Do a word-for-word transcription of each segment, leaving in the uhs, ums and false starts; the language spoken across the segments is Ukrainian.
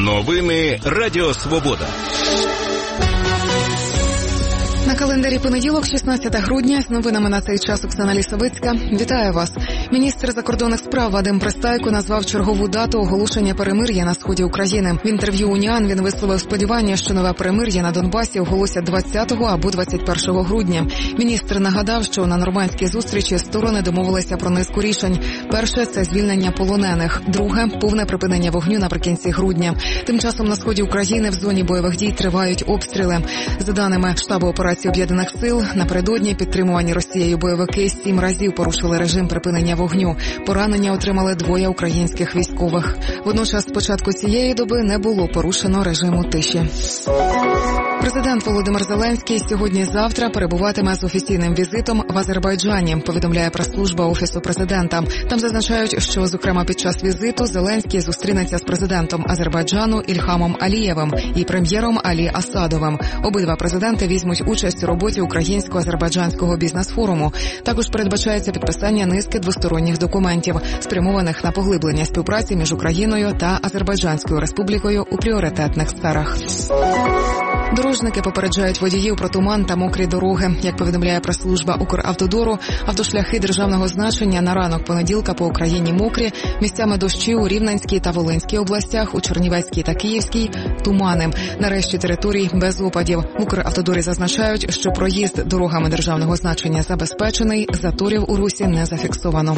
Новини Радіо Свобода. На календарі понеділок, шістнадцяте грудня, з новинами на цей час Оксана Лісовицька. Вітаю вас. Міністр закордонних справ Вадим Пристайко назвав чергову дату оголошення перемир'я на сході України. В інтерв'ю «Уніан» він висловив сподівання, що нове перемир'я на Донбасі оголосять двадцятого або двадцять першого грудня. Міністр нагадав, що на нормандській зустрічі сторони домовилися про низку рішень. Перше – це звільнення полонених. Друге – повне припинення вогню наприкінці грудня. Тим часом на сході України в зоні бойових дій тривають обстріли. За даними штабу операції Об'єднаних сил, напередодні підтримувані Росією бойовики сім разів порушили режим припинення вогню. Поранення отримали двоє українських військових. Водночас з початку цієї доби не було порушено режиму тиші. Президент Володимир Зеленський сьогодні-завтра перебуватиме з офіційним візитом в Азербайджані, повідомляє прес-служба Офісу президента. Там зазначають, що, зокрема, під час візиту Зеленський зустрінеться з президентом Азербайджану Ільхамом Алієвим і прем'єром Алі Асадовим. Обидва президенти візьмуть участь у роботі Українсько-азербайджанського бізнес-форуму. Також передбачається підписання низки двосторонніх документів, спрямованих на поглиблення співпраці між Україною та Азербайджанською республікою у пріоритетних сферах. Дорожники попереджають водіїв про туман та мокрі дороги. Як повідомляє прес-служба Укравтодору, автошляхи державного значення на ранок понеділка по Україні мокрі, місцями дощі у Рівненській та Волинській областях, у Чернівецькій та Київській – тумани. На решті територій без опадів. В Укравтодорі зазначають, що проїзд дорогами державного значення забезпечений, заторів у русі не зафіксовано.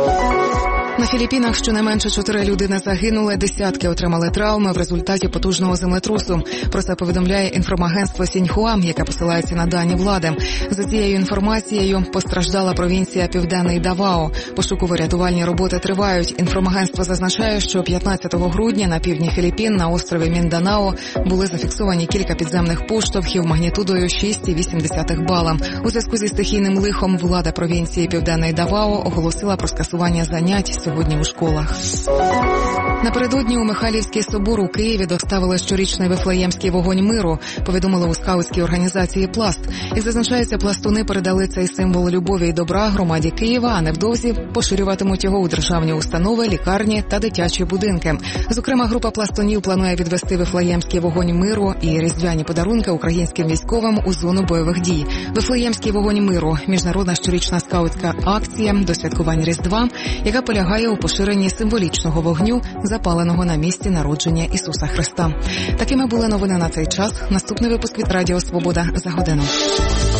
На Філіппінах щонайменше чотири людини загинули, десятки отримали травми в результаті потужного землетрусу. Про це повідомляє інформагентство Сіньхуа, яке посилається на дані влади. За цією інформацією, постраждала провінція Південний Давао. Пошуково-рятувальні роботи тривають. Інформагентство зазначає, що п'ятнадцятого грудня на півдні Філіппін на острові Мінданао були зафіксовані кілька підземних поштовхів магнітудою шість цілих вісім десятих бала. У зв'язку зі стихійним лихом влада провінції Південний Давао оголосила про скасування занять сьогодні у школах. Напередодні у Михайлівський собор у Києві доставили щорічний Вифлеємський вогонь миру, повідомили у скаутській організації «Пласт». Як зазначається, пластуни передали цей символ любові і добра громаді Києва, а невдовзі поширюватимуть його у державні установи, лікарні та дитячі будинки. Зокрема, група пластунів планує відвести Вифлеємський вогонь миру і різдвяні подарунки українським військовим у зону бойових дій. Вифлеємський вогонь миру – міжнародна щорічна скаутська акція до святкувань Різдва, яка полягає у поширенні символічного вогню, запаленого на місці народження Ісуса Христа. Такими були новини на цей час. Наступний випуск від Радіо Свобода за годину.